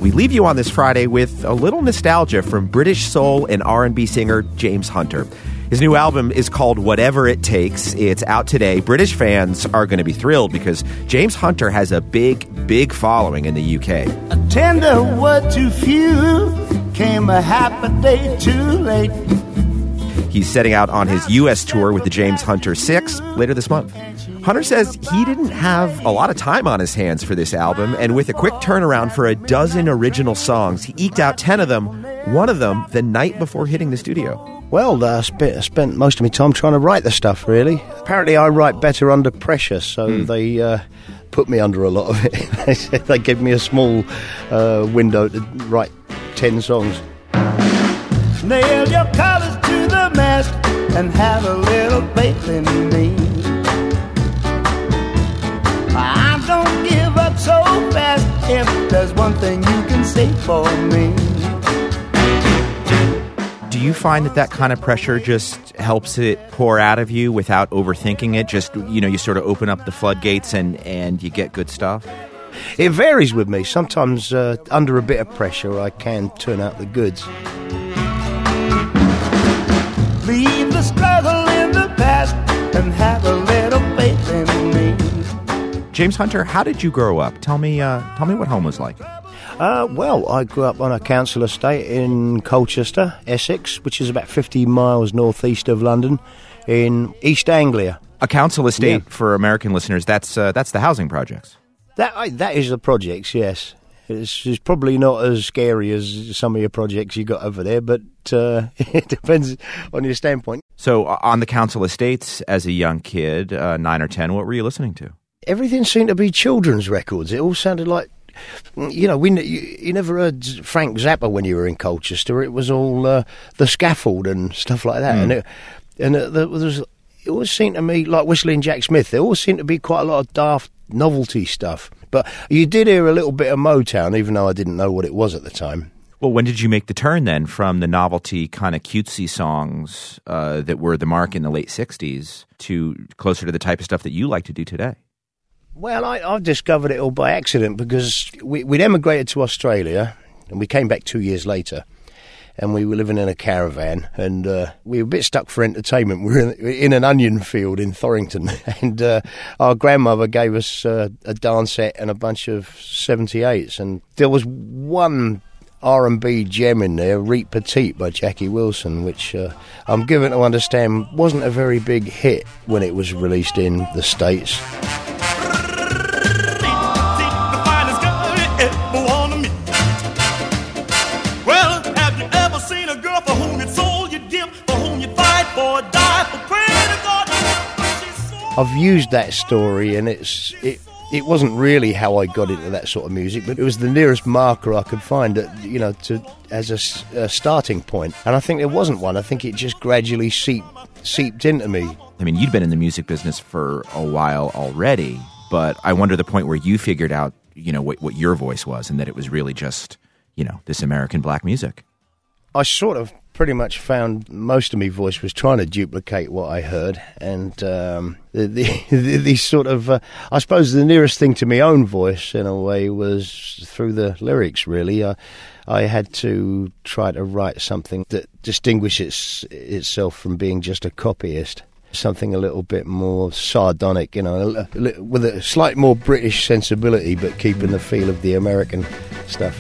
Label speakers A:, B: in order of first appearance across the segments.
A: We leave you on this Friday with a little nostalgia from British soul and R&B singer James Hunter. His new album is called Whatever It Takes. It's out today. British fans are going to be thrilled because James Hunter has a big following in the UK.
B: A tender word too few, came a happy day too late.
A: He's setting out on his U.S. tour with the James Hunter 6 later this month. Hunter says he didn't have a lot of time on his hands for this album, and with a quick turnaround for a dozen original songs, he eked out 10 of them, one of them the night before hitting the studio.
C: Well, I spent most of my time trying to write the stuff, really. Apparently I write better under pressure, so they put me under a lot of it. They gave me a small window to write 10 songs.
B: Nail your colors to the mast and have a little faith in me. I don't give up so fast if there's one thing you can say for me.
D: Do you find that kind of pressure just helps it pour out of you without overthinking it? Just, you sort of open up the floodgates and you get good stuff?
C: It varies with me. Sometimes under a bit of pressure I can turn out the goods.
B: Leave the struggle in the past and have a little faith in me.
D: James Hunter, how did you grow up? Tell me what home was like.
C: Well, I grew up on a council estate in Colchester, Essex, which is about 50 miles northeast of London, in East Anglia.
D: A council estate, for American listeners, that's the housing projects.
C: That is the projects, yes. It's probably not as scary as some of your projects you got over there, but it depends on your standpoint.
D: So on the council estates, as a young kid, 9 or 10, what were you listening to?
C: Everything seemed to be children's records. It all sounded like, you never heard Frank Zappa when you were in Colchester. It was all The Scaffold and stuff like that. It always seemed to me, like Whistling Jack Smith, there always seemed to be quite a lot of daft novelty stuff. But you did hear a little bit of Motown, even though I didn't know what it was at the time.
D: Well, when did you make the turn then from the novelty kind of cutesy songs that were the mark in the late 60s to closer to the type of stuff that you like to do today?
C: Well, I discovered it all by accident because we'd emigrated to Australia and we came back 2 years later and we were living in a caravan and we were a bit stuck for entertainment. We were in an onion field in Thorrington and our grandmother gave us a dance set and a bunch of 78s, and there was one R&B gem in there, Reet Petite by Jackie Wilson, which I'm given to understand wasn't a very big hit when it was released in the States. I've used that story, and it wasn't really how I got into that sort of music, but it was the nearest marker I could find as a starting point. And I think there wasn't one. I think it just gradually seeped into me.
D: I mean, you'd been in the music business for a while already, but I wonder the point where you figured out, what your voice was, and that it was really just, this American black music.
C: I sort of pretty much found most of my voice was trying to duplicate what I heard, and the sort of I suppose the nearest thing to my own voice in a way was through the lyrics. Really, I had to try to write something that distinguishes itself from being just a copyist. Something a little bit more sardonic, with a slight more British sensibility, but keeping the feel of the American stuff.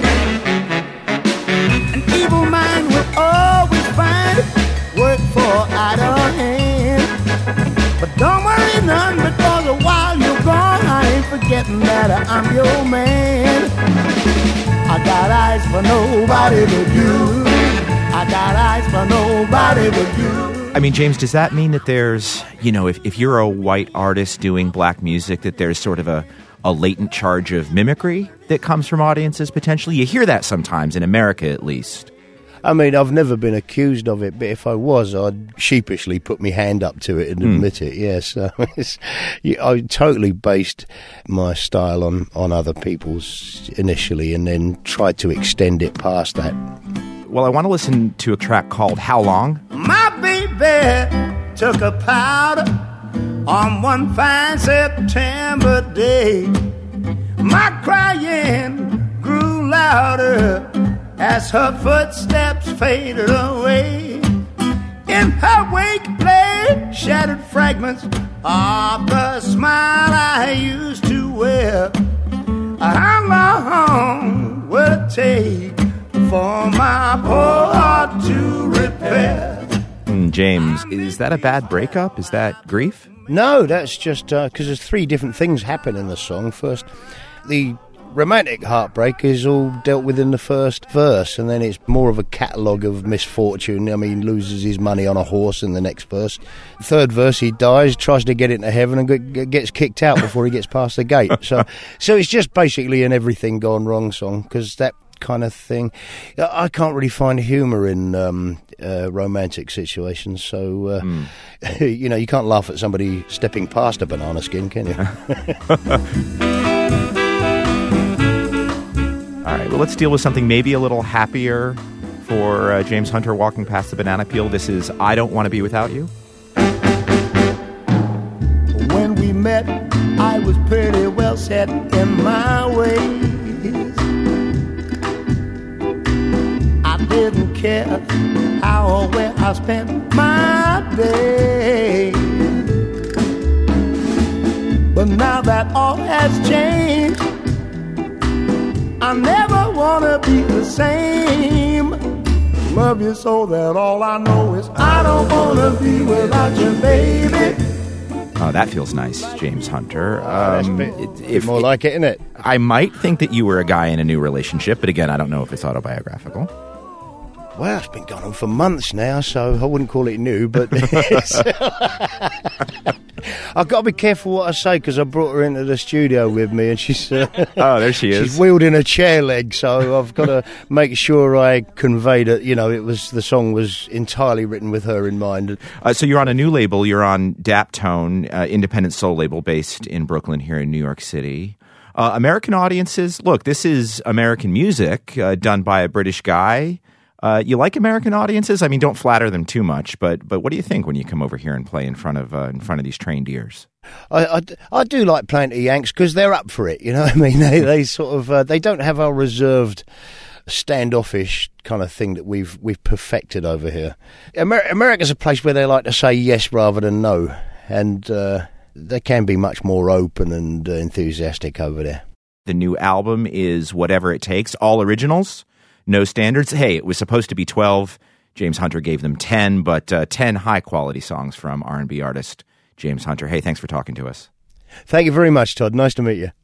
B: Evil mind will always find work for idle hand. But don't worry none, because while you're gone, I ain't forgetting that I'm your man. I got eyes for nobody but you. I got eyes for nobody but you.
D: I mean, James, does that mean that there's, if you're a white artist doing black music, that there's sort of a latent charge of mimicry that comes from audiences potentially? You hear that sometimes, in America at least.
C: I mean, I've never been accused of it, but if I was, I'd sheepishly put my hand up to it and admit it, yes. I totally based my style on other people's initially and then tried to extend it past that.
D: Well, I want to listen to a track called How Long?
B: My baby took a powder on one fine September day. My crying grew loud louder as her footsteps faded away. In her wake lay shattered fragments of the smile I used to wear. How long will it take for my poor heart to repair?
A: James, is that a bad breakup? Is that grief?
C: No, that's just because there's three different things happen in the song. First, the romantic heartbreak is all dealt with in the first verse, and then it's more of a catalogue of misfortune. I mean, loses his money on a horse in the next verse. Third verse, he dies, tries to get into heaven, and gets kicked out before he gets past the gate. So it's just basically an everything gone wrong song, because that kind of thing, I can't really find humour in romantic situations. So you can't laugh at somebody stepping past a banana skin, can you?
A: All right, well, let's deal with something maybe a little happier for James Hunter walking past the banana peel. This is I Don't Want to Be Without You.
B: When we met, I was pretty well set in my ways. I didn't care how or where I spent my day. But now that all has changed, I never wanna be the same. Love you so that all I know is I don't wanna be without you, baby.
A: Oh, that feels nice, James Hunter.
C: If more like it, isn't it?
A: I might think that you were a guy in a new relationship, but again, I don't know if it's autobiographical.
C: Well, it's been going on for months now, so I wouldn't call it new, but I've got to be careful what I say, because I brought her into the studio with me, and she's
A: oh, there she is.
C: She's wielding a chair leg, so I've got to make sure I convey that the song was entirely written with her in mind.
A: So you're on a new label. You're on Daptone, independent soul label based in Brooklyn here in New York City. American audiences, look, this is American music done by a British guy. You like American audiences? I mean, don't flatter them too much, but what do you think when you come over here and play in front of these trained ears?
C: I do like playing to Yanks because they're up for it. You know what I mean? They sort of they don't have our reserved, standoffish kind of thing that we've perfected over here. America's a place where they like to say yes rather than no, and they can be much more open and enthusiastic over there.
A: The new album is Whatever It Takes, all originals. No standards. Hey, it was supposed to be 12. James Hunter gave them 10, but 10 high-quality songs from R&B artist James Hunter. Hey, thanks for talking to us.
C: Thank you very much, Todd. Nice to meet you.